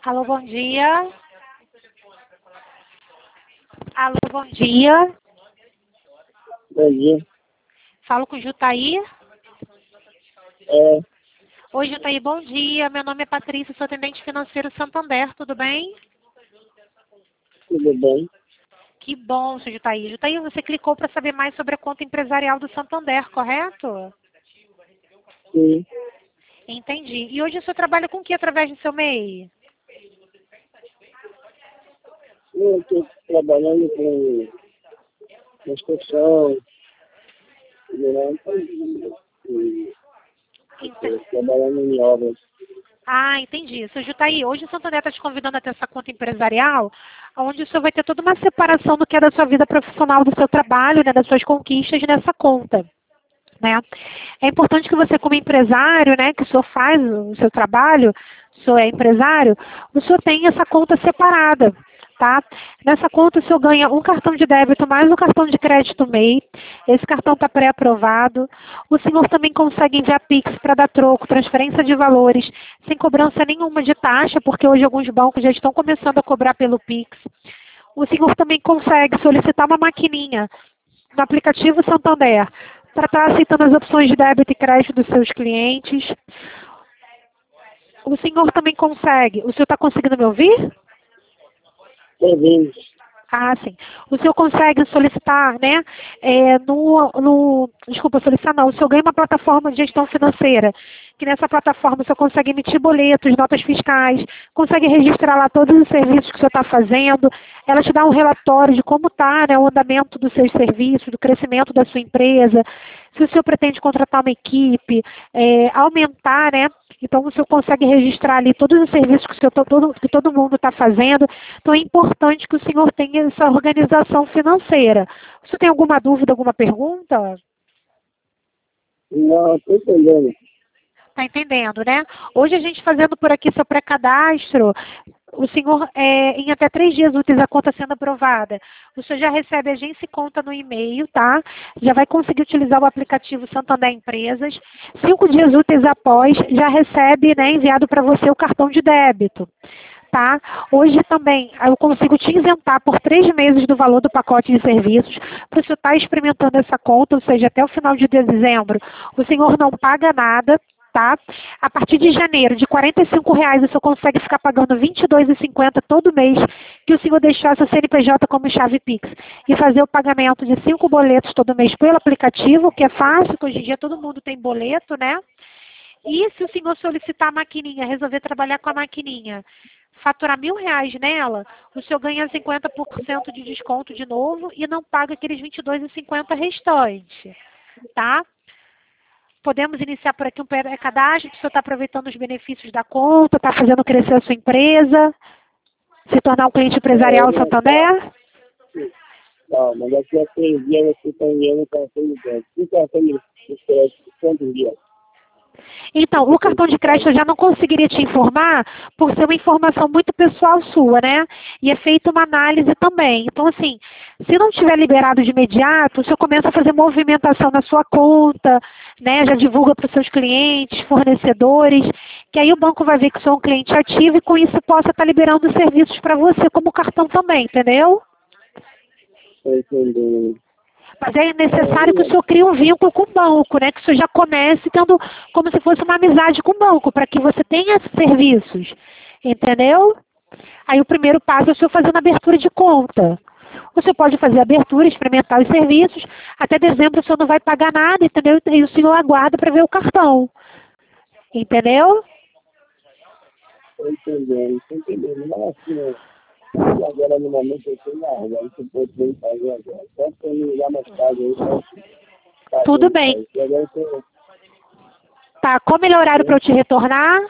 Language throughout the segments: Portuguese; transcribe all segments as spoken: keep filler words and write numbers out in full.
Alô, bom dia. Alô, bom dia. Bom dia. Falo com o Jutaí. É, Oi, Jutaí, bom dia. Meu nome é Patrícia, sou atendente financeiro Santander, tudo bem? tudo bem? Que bom, seu Jutaí. Jutaí, você clicou para saber mais sobre a conta empresarial do Santander, correto? Sim. Entendi. E hoje o senhor trabalha com o que através do seu M E I? Eu estou trabalhando com construção, né? E estou trabalhando em obras. Ah, entendi. Seu Jutaí, hoje o Santander está te convidando a ter essa conta empresarial, onde o senhor vai ter toda uma separação do que é da sua vida profissional, do seu trabalho, né, das suas conquistas nessa conta. Né? É importante que você, como empresário, né, que o senhor faz o seu trabalho, o senhor é empresário, o senhor tenha essa conta separada. Tá? Nessa conta o senhor ganha um cartão de débito mais um cartão de crédito M E I. Esse cartão está pré-aprovado. O senhor também consegue enviar Pix para dar troco, transferência de valores, sem cobrança nenhuma de taxa, porque hoje alguns bancos já estão começando a cobrar pelo Pix. O senhor também consegue solicitar uma maquininha no aplicativo Santander para estar aceitando as opções de débito e crédito dos seus clientes. O senhor também consegue. O senhor está conseguindo me ouvir? Bem-vindos. Ah, sim. O senhor consegue solicitar, né? É, no, no, desculpa, solicitar não. O senhor ganha uma plataforma de gestão financeira, que nessa plataforma o senhor consegue emitir boletos, notas fiscais, consegue registrar lá todos os serviços que o senhor está fazendo. Ela te dá um relatório de como está, né, o andamento dos seus serviços, do crescimento da sua empresa. Se o senhor pretende contratar uma equipe, é, aumentar, né? Então, o senhor consegue registrar ali todos os serviços que, o senhor, todo, que todo mundo está fazendo. Então, é importante que o senhor tenha essa organização financeira. O senhor tem alguma dúvida, alguma pergunta? Não, estou entendendo. Está entendendo, né? Hoje a gente fazendo por aqui seu pré-cadastro, o senhor, é, em até três dias úteis, a conta sendo aprovada, o senhor já recebe agência e conta no e-mail, tá? Já vai conseguir utilizar o aplicativo Santander Empresas. Cinco dias úteis após, já recebe, né, enviado para você o cartão de débito. Tá? Hoje também eu consigo te isentar por três meses do valor do pacote de serviços para o senhor estar experimentando essa conta, ou seja, até o final de dezembro, o senhor não paga nada. Tá? A partir de janeiro, de quarenta e cinco reais, o senhor consegue ficar pagando vinte e dois reais e cinquenta centavos todo mês que o senhor deixar seu C N P J como chave Pix e fazer o pagamento de cinco boletos todo mês pelo aplicativo, que é fácil, que hoje em dia todo mundo tem boleto, né? E se o senhor solicitar a maquininha, resolver trabalhar com a maquininha, faturar mil reais nela, o senhor ganha cinquenta por cento de desconto de novo e não paga aqueles vinte e dois reais e cinquenta centavos restantes, tá? Podemos iniciar por aqui um pré-cadastro, que o senhor está aproveitando os benefícios da conta, está fazendo crescer a sua empresa, se tornar um cliente empresarial É, do não, Santander? não, mas daqui a três dias você está enviando o cartão de débito. O cartão de crédito, quantos dias? Então, o cartão de crédito eu já não conseguiria te informar por ser uma informação muito pessoal sua, né? E é feita uma análise também. Então, assim, se não tiver liberado de imediato, o senhor começa a fazer movimentação na sua conta, né? Já divulga para os seus clientes, fornecedores, que aí o banco vai ver que o senhor é um cliente ativo e com isso possa estar liberando serviços para você como cartão também, entendeu? Estou entendendo. Mas é necessário que o senhor crie um vínculo com o banco, né? Que o senhor já comece tendo como se fosse uma amizade com o banco, para que você tenha esses serviços. Entendeu? Aí o primeiro passo é o senhor fazendo abertura de conta. O senhor pode fazer abertura, experimentar os serviços. Até dezembro o senhor não vai pagar nada, entendeu? E o senhor aguarda para ver o cartão. Entendeu? Estou entendendo, estou entendendo. Mas assim, ó, eu agora no momento eu estou na rua, isso pode bem fazer agora. Só para me ligar mais tarde aí, para fazer Tudo isso bem. aí. E agora eu estou... Tá, como ele é o horário para eu te retornar?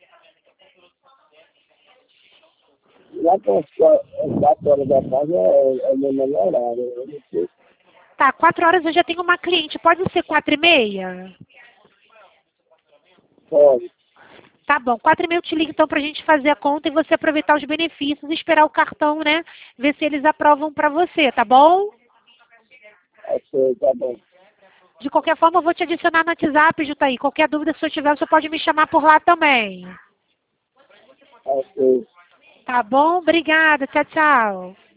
Lá para as quatro horas da tarde é, é o meu melhor horário. Eu não sei. Tá, quatro horas eu já tenho uma cliente. Pode ser quatro e meia? Pode. Tá bom, quatro e meia eu te ligo então pra gente fazer a conta e você aproveitar os benefícios e esperar o cartão, né? Ver se eles aprovam pra você, tá bom? Ok, tá bom. De qualquer forma, eu vou te adicionar no WhatsApp, Jutaí. Qualquer dúvida, se eu tiver, você pode me chamar por lá também. Ok. Tá bom? Obrigada. Tchau, tchau.